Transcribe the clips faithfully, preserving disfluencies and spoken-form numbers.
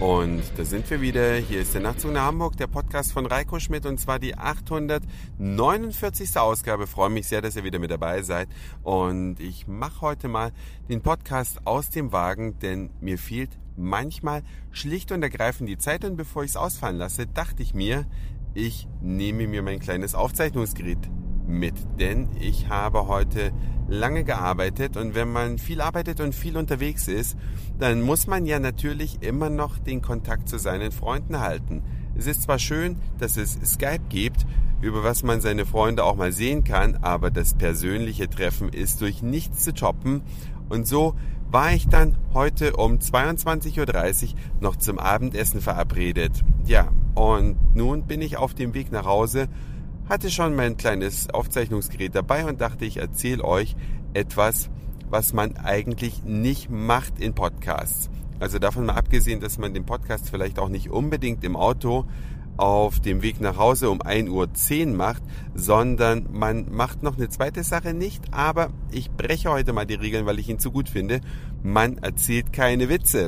Und da sind wir wieder. Hier ist der Nachtzug nach Hamburg, der Podcast von Reiko Schmidt, und zwar die achthundertneunundvierzigste Ausgabe. Ich freue mich sehr, dass ihr wieder mit dabei seid. Und ich mache heute mal den Podcast aus dem Wagen, denn mir fehlt manchmal schlicht und ergreifend die Zeit. Und bevor ich es ausfallen lasse, dachte ich mir, ich nehme mir mein kleines Aufzeichnungsgerät mit, denn ich habe heute lange gearbeitet, und wenn man viel arbeitet und viel unterwegs ist, dann muss man ja natürlich immer noch den Kontakt zu seinen Freunden halten. Es ist zwar schön, dass es Skype gibt, über was man seine Freunde auch mal sehen kann, aber das persönliche Treffen ist durch nichts zu toppen, und so war ich dann heute um zweiundzwanzig Uhr dreißig noch zum Abendessen verabredet. Ja, und nun bin ich auf dem Weg nach Hause, hatte schon mein kleines Aufzeichnungsgerät dabei und dachte, ich erzähle euch etwas, was man eigentlich nicht macht in Podcasts. Also davon mal abgesehen, dass man den Podcast vielleicht auch nicht unbedingt im Auto auf dem Weg nach Hause um ein Uhr zehn macht, sondern man macht noch eine zweite Sache nicht, aber ich breche heute mal die Regeln, weil ich ihn zu gut finde. Man erzählt keine Witze.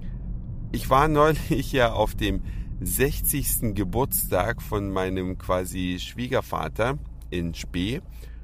Ich war neulich ja auf dem sechzigsten Geburtstag von meinem quasi Schwiegervater in Spee,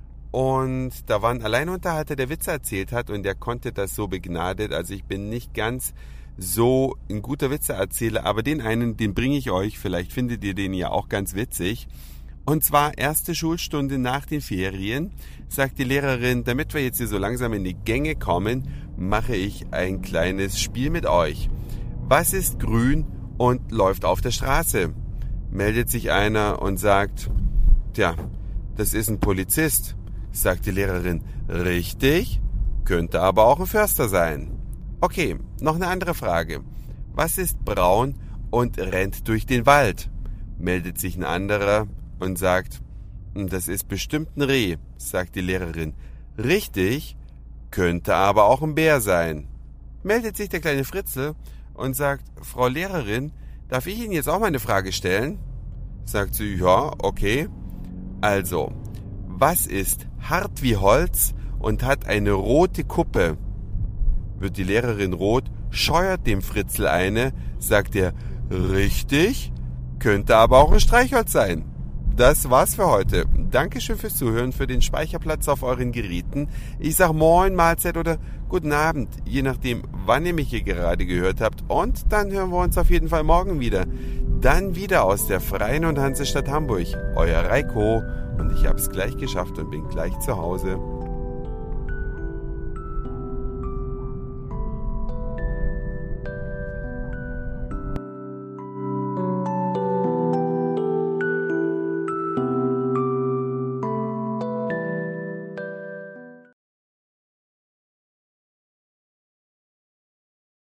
und da war ein Alleinunterhalter, der Witze erzählt hat, und der konnte das so begnadet. Also ich bin nicht ganz so ein guter Witzeerzähler, aber den einen, den bringe ich euch, vielleicht findet ihr den ja auch ganz witzig. Und zwar erste Schulstunde nach den Ferien, sagt die Lehrerin, damit wir jetzt hier so langsam in die Gänge kommen, mache ich ein kleines Spiel mit euch. Was ist grün und läuft auf der Straße? Meldet sich einer und sagt, tja, das ist ein Polizist. Sagt die Lehrerin, richtig, könnte aber auch ein Förster sein. Okay, noch eine andere Frage. Was ist braun und rennt durch den Wald? Meldet sich ein anderer und sagt, das ist bestimmt ein Reh. Sagt die Lehrerin, richtig, könnte aber auch ein Bär sein. Meldet sich der kleine Fritzl und sagt, Frau Lehrerin, darf ich Ihnen jetzt auch mal eine Frage stellen? Sagt sie, ja, okay. Also, was ist hart wie Holz und hat eine rote Kuppe? Wird die Lehrerin rot, scheuert dem Fritzl eine, sagt er, richtig, könnte aber auch ein Streichholz sein. Das war's für heute. Dankeschön fürs Zuhören, für den Speicherplatz auf euren Geräten. Ich sag Moin, Mahlzeit oder Guten Abend, je nachdem, wann ihr mich hier gerade gehört habt. Und dann hören wir uns auf jeden Fall morgen wieder. Dann wieder aus der Freien und Hansestadt Hamburg. Euer Reiko. Und ich hab's gleich geschafft und bin gleich zu Hause.